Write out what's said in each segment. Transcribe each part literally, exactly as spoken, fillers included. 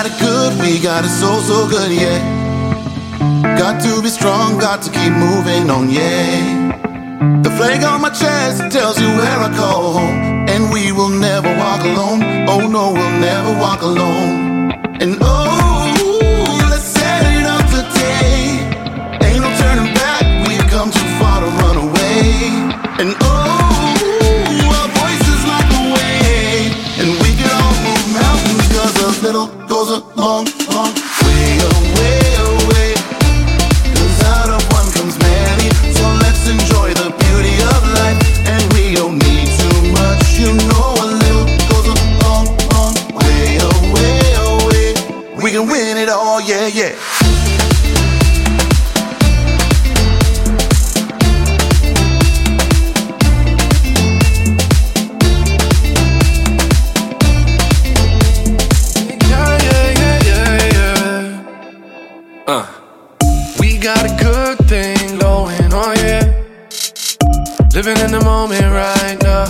got it good, we got it so, so good, yeah. Got to be strong, got to keep moving on, yeah. The flag on my chest tells you where I call home, and we will never walk alone. Oh no, we'll never walk alone. And oh, let's set it up today. Ain't no turning back, we've come too far to run away. And oh, our voices like a wave, and we can all move mountains, cause a little goes a long, long way away, away. Cause out of one comes many, so let's enjoy the beauty of life. And we don't need too much, you know a little goes a long, long way away, away. We can win it all, yeah, yeah. Uh, we got a good thing going on, yeah. Living in the moment right now.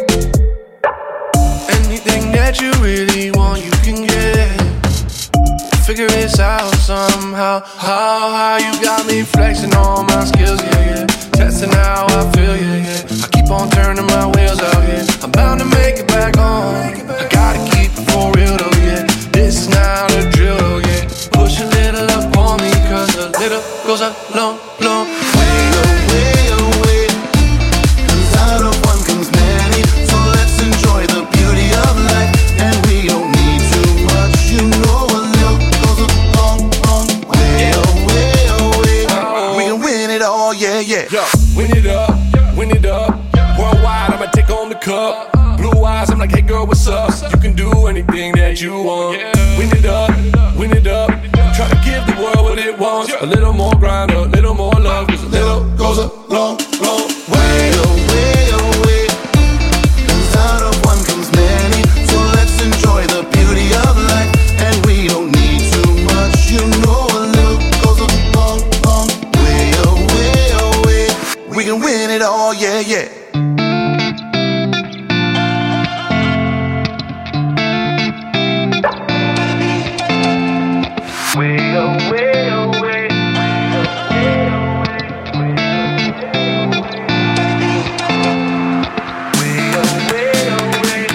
Anything that you really want, you can get. Figure this out somehow. How, how you got me flexing on my skills, yeah, yeah. Testing how I feel, yeah, yeah. I keep on turning my wheels out here. I'm bound to make it back home. I gotta keep it for real, though, yeah. This is now the drill, though, yeah. Push a little up on me, cause a little goes a long, long way away, away. Cause out of one comes many, so let's enjoy the beauty of life. And we don't need too much, you know a little goes a long, long way away, away. We can win it all, yeah, yeah. Yo, win it up, win it up. Worldwide, I'ma take on the cup. Blue eyes, I'm like, hey girl, what's up? You can do anything that you want. Win it up, win it up. Try to give the world what it wants. A little more grind, a little more love. Cause a little goes a long, long way away, away. Cause out of one comes many, so let's enjoy the beauty of life. And we don't need too much, you know a little goes a long, long way away, away. We can win it all, yeah, yeah. Way away, away. Way away, away.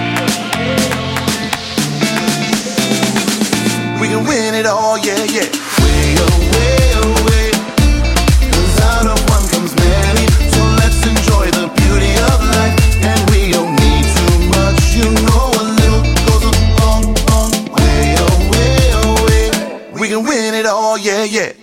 We can win it all, yeah, yeah. Way away, away. Cause out of one comes many, so let's enjoy the beauty of life. And we don't need too much, you know a little goes a long, long way away, away. We can win it all, yeah, yeah.